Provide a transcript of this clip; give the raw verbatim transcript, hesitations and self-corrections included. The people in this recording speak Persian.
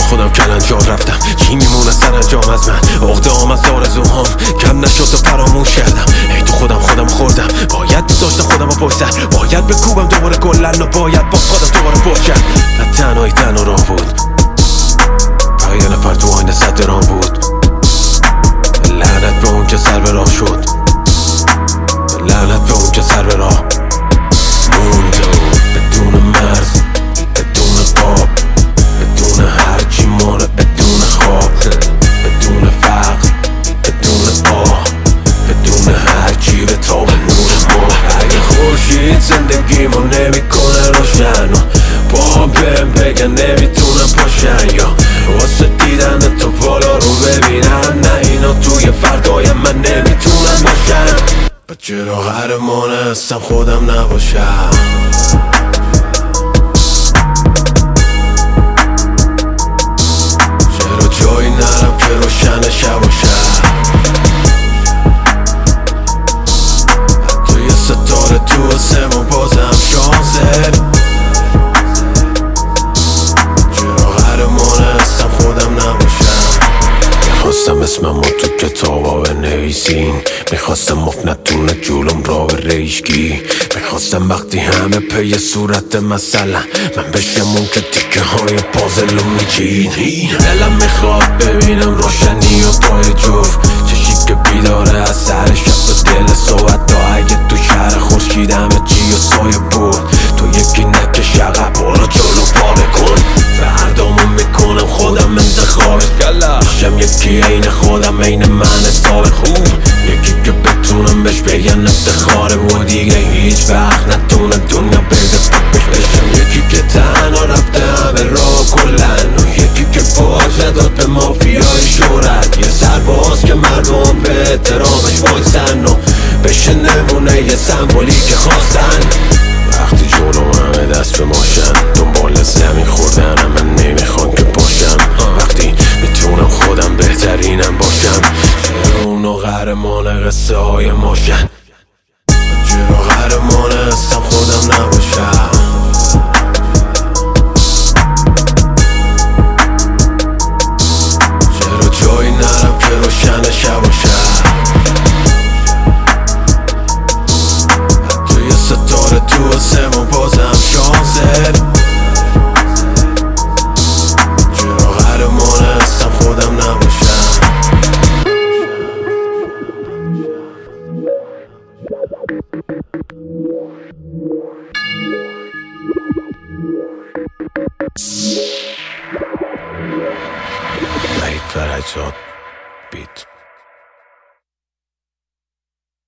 خودم کلنجار رفتم، چی میمونه سرانجام از من؟ عقده هم از آرزوهام کم نشد و فراموش کردم. ای تو خودم خودم خوردم، باید میذاشتم خودم رو پشت سر، باید بکوبم دوباره گلن و باید با خودم دوباره پشت. نه تنهایی تنها راه بود، فقط یه نفر تو آینه صد درام بود. لعنت به اون که سر به راه شد، لعنت به اون که سر به راه موند. بدون مرز، بدون قاب، بدون هرچی ماره، بدون خواب، بدون فقر، بدون آه، بدون هرچی به تاب نور ما. اگه خورشید زندگیمو نمیکنه روشن و با بهم بگن نمیتونم پاشن، یا واسه دیدن تو بالا رو ببینن، نه اینا توی فردای من نمیتونن باشن. چرا قهرمان هستم خودم نباشم؟ چرا جایی نرم که روشن شب باشم؟ حتی یه ستاره تو آسمون بازم شانسه. چرا قهرمان هستم خودم نباشم؟ میخواستم اسمم رو تو کتابا بنویسین، میخواستم مفت نتونه جلوم را به ریشگی، میخواستم وقتی همه پی صورت مثلا من بشم اون که تیکه های پازل رو میچین. دلم میخواد ببینم روشنی و پای جفت، چشی که بیداره از سر شب و دل صحبت تا اگه تو شهر خورشید همه چی و سایه بود، تو یکی نکش عقب برو جلو پا بکن. فردامو میکنم خودم انتخابش، میشم یکی عین خودم عین من حساب خوب، یکی که بتونم بهش بگن افتخاره و دیگه هیچ وقت نتونه دنیا بده پاکش بشم. یکی که تنها رفته همه راه کلن و یکی که باشه داد به مافیای شهرت، یه سرباز که مردم به احترامش وایسن و بشه نمونه یه سمبولی که خواستن. وقتی جلو همه دست به ماشن دنبال زمین خوردن من نمیخوان که باشم، وقتی میتونم خودم بهترینم باشم. چرا اونو قهرمان قصه های ماشن؟ چرا قهرمان هستم خودم نباشم؟ چرا جایی نرم که روشن شب باشم؟ حتی یه ستاره تو آسمون بازم شانسه. چرا قهرمان هستم خودم نباشم؟ وحید فرجاد بیت.